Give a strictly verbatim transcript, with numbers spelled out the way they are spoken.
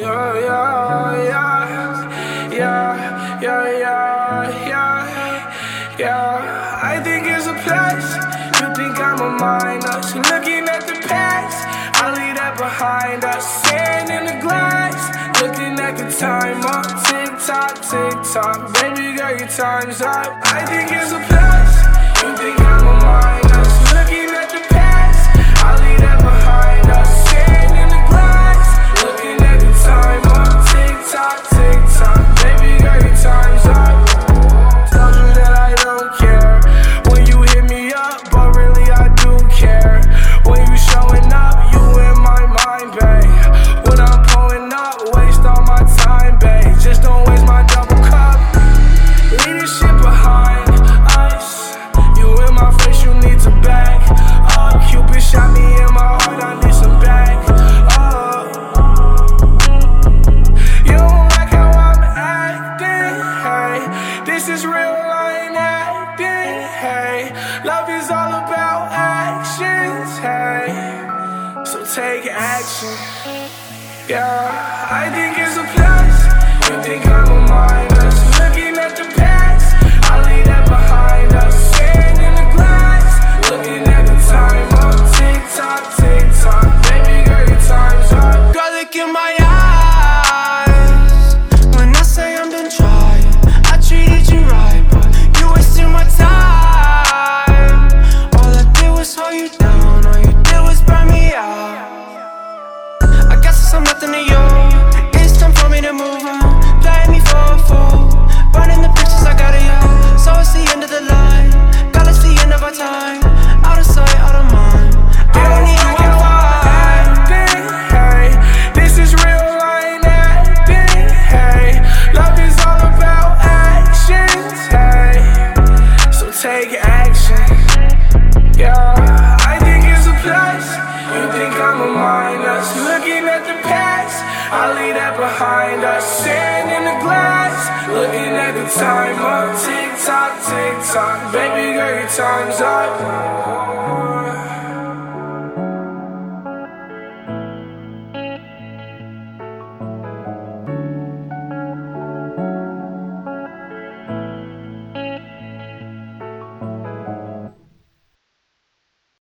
Yeah, yeah, yeah, yeah, yeah, yeah, yeah, yeah. I think it's a place. You think I'm a minor? She looking at the past. I leave that behind us. Sand in the glass. Looking at the timer. Tick tock, tick tock. Baby girl, your time's up. I think it's a place. You think I'm a minor? She looking at the past. I leave that behind us. Sand in the glass. Looking at the timer. Tick tock, tick tock. Baby girl, your time's up. Told you that I don't care when you hit me up, but really I do care. When you showing up, you in my mind, babe. When I'm pulling up, waste all my time, babe. Just don't waste my double cup. Leave this shit behind us. You in my face, you need to back up. Cupid shot me in my heart, I need some back up. You don't like how I'm acting, hey. This is real, I ain't acting, hey. Love is all about actions, hey. So take action, yeah. I think it's a plus. You think I'm a minus. Looking at the past, I leave that behind us. Sand in the glass. Looking at the timer. Tick tock, tick tock. Baby girl, your time's up. Girl, look in my eyes. When I say I'm done trying, I treated you right, but you wasted my time. All I did was hold you down. All you did was burn me out. I guess I'm nothing to you. It's time for me to move on. Playing me for a fool. Burning the pictures I got of you. So it's the end of the line. God, it's the end of our time. Out of sight, out of mind. I don't need you, I'm fine. Hey, this is real, I ain't acting. Hey, love is all about actions. Hey, so take action. Yeah, I think it's a plus. You think I'm a minus. Looking at the past, I leave that behind us. Sand in the glass. Looking at the timer. Tick tock, tick tock. Baby girl, your time's up.